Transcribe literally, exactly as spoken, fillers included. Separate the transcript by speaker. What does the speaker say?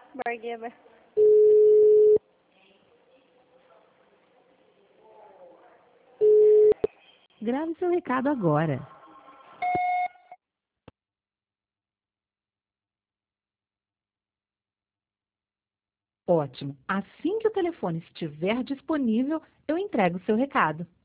Speaker 1: Bargueba.
Speaker 2: Grave seu recado agora. Ótimo. Assim que o telefone estiver disponível, eu entrego o seu recado.